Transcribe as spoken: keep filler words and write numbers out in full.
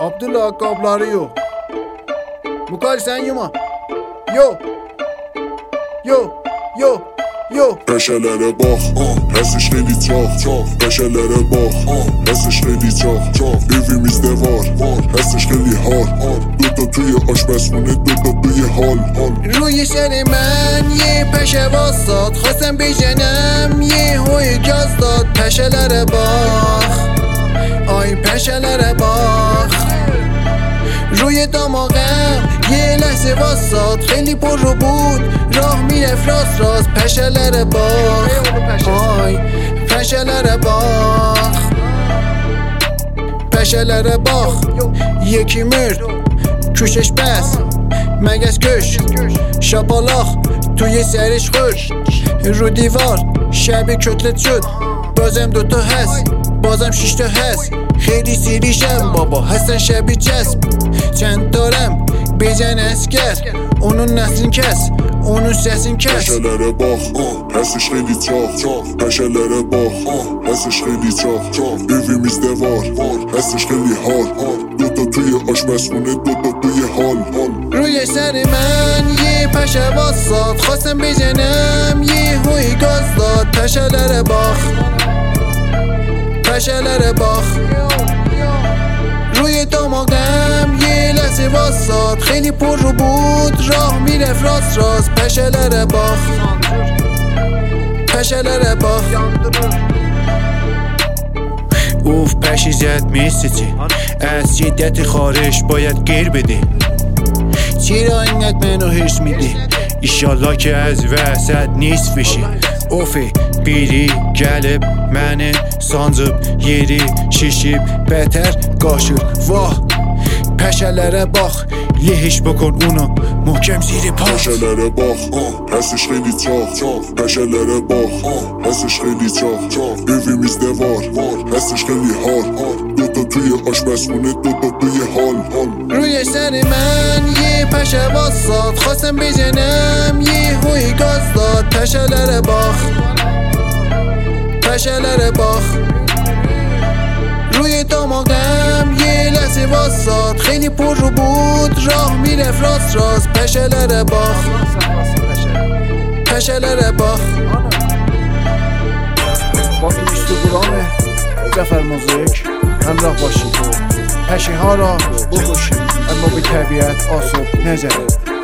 Abdullah qabları yox. Mukal sən yuma. Yo. Yo. Yo. Yo. Peşelere bak, həsiş xeyli çox, çox. Peşelere bak, həsiş xeyli çox, çox. Evimizde var, var. Həsiş xeyli har, har. Doda توی آشپزخونه دوتا توی حال، حال. روی سر من یه پشه واساد، خواستم بجنم یه هوی گاز داد. پشه‌لره باخ، آی پشه‌لره باخ. روی دماغم یه لحظه واساد، خیلی پر رو بود راه میرفت راست راست. پشه‌لره باخ، آی پشه‌لره باخ. پشه‌لره باخ، یکی مرد کوشش بس مگس کش شاپالاخ توی سرش خوش. رو دیوار شبی کتلت شد، بازم دوتا هست بازم شیشتا هست. خیلی سیریشم بابا هستن شبی چسب. چند دارم بزن اسکر اونو نسلین کس اونو سسین کس. پشه‌لره باخ، həsiş xeyli çox, çox. Peşelere bak, həsiş xeyli çox, çox. Evimizde var, var. Həsiş xeyli har, har. Doda توی آشپزخونه دوتا توی حال، حال. روی سر من یه پشه واساد، خواستم بزنم یه هوی گاز داد. پشه‌لره باخ، پشه‌لره باخ. روی دماغم یه لحظه واساد، خیلی پر رو بود راه میرفت راست راست. پشه‌لره باخ، پشه‌لره باخ. اوف پشی زد میسیچی، از شدت خارش باید گیر بدی. چرا اینقدر منو هرس میدی؟ ایشالله که از وسط نیست بشی. اوفی بیری gəlib məni sancıb yeri şişib bətər qaşır. Vah پشه‌لره bax lehiş bokon onu محکم زیر پا. Peşelere bak, həsiş xeyli çox, çox. Peşelere bak, həsiş xeyli çox, çox. Evimizde var, var. Həsiş xeyli har, har. Doda توی آشپزخونه دوتا توی حال، حال. روی سر من یه پشه واساد، خواستم بزنم یه هوی گاز داد. پشه‌لره باخ، پشه‌لره باخ. روی دماغم یه لحظه واساد، خیلی پر رو بود راه میرفت راست راست. پشه‌لره باخ، پشه‌لره باخ. با اینستاگرام جعفر موزیک همراه باشید. پشه ها را بکشید اما به طبیعت آسیب نزنید.